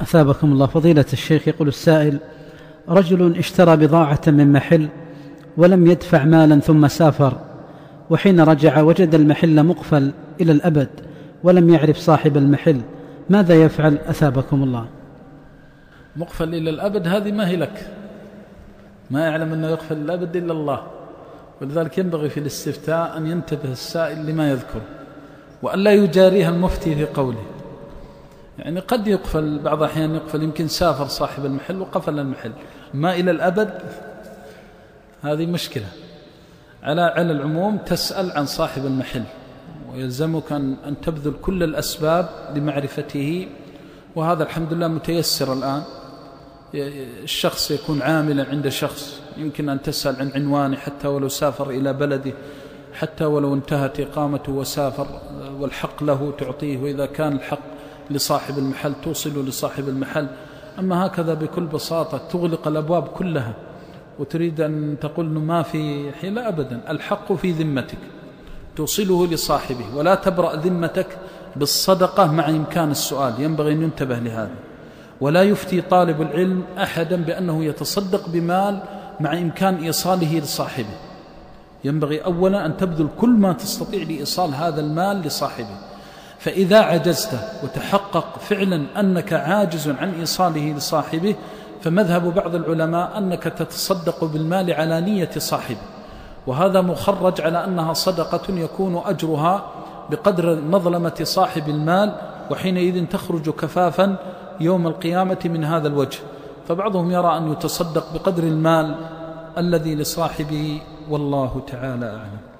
أثابكم الله. فضيلة الشيخ، يقول السائل: رجل اشترى بضاعة من محل ولم يدفع مالا ثم سافر، وحين رجع وجد المحل مقفل إلى الأبد ولم يعرف صاحب المحل، ماذا يفعل أثابكم الله؟ مقفل إلى الأبد هذه ما هي لك، ما يعلم أنه يقفل الأبد إلا الله، ولذلك ينبغي في الاستفتاء أن ينتبه السائل لما يذكر وأن لا يجاريها المفتي في قوله. يعني قد يقفل بعض الأحيان، يقفل يمكن سافر صاحب المحل وقفل المحل، ما إلى الأبد هذه مشكلة. على العموم تسأل عن صاحب المحل، ويلزمك أن تبذل كل الأسباب لمعرفته، وهذا الحمد لله متيسر الآن. الشخص يكون عاملا عند شخص، يمكن أن تسأل عن عنوانه حتى ولو سافر إلى بلده، حتى ولو انتهت إقامته وسافر، والحق له تعطيه، وإذا كان الحق لصاحب المحل توصله لصاحب المحل. أما هكذا بكل بساطة تغلق الأبواب كلها وتريد أن تقول أنه ما في حيلة، أبدا، الحق في ذمتك توصله لصاحبه، ولا تبرأ ذمتك بالصدقة مع إمكان السؤال، ينبغي أن ينتبه لهذا. ولا يفتي طالب العلم أحدا بأنه يتصدق بمال مع إمكان إيصاله لصاحبه، ينبغي أولا أن تبذل كل ما تستطيع لإيصال هذا المال لصاحبه. فإذا عجزت وتحقق فعلا أنك عاجز عن إيصاله لصاحبه، فمذهب بعض العلماء أنك تتصدق بالمال على نية صاحبه، وهذا مخرج على أنها صدقة يكون أجرها بقدر مظلمة صاحب المال، وحينئذ تخرج كفافا يوم القيامة من هذا الوجه. فبعضهم يرى أن يتصدق بقدر المال الذي لصاحبه، والله تعالى أعلم.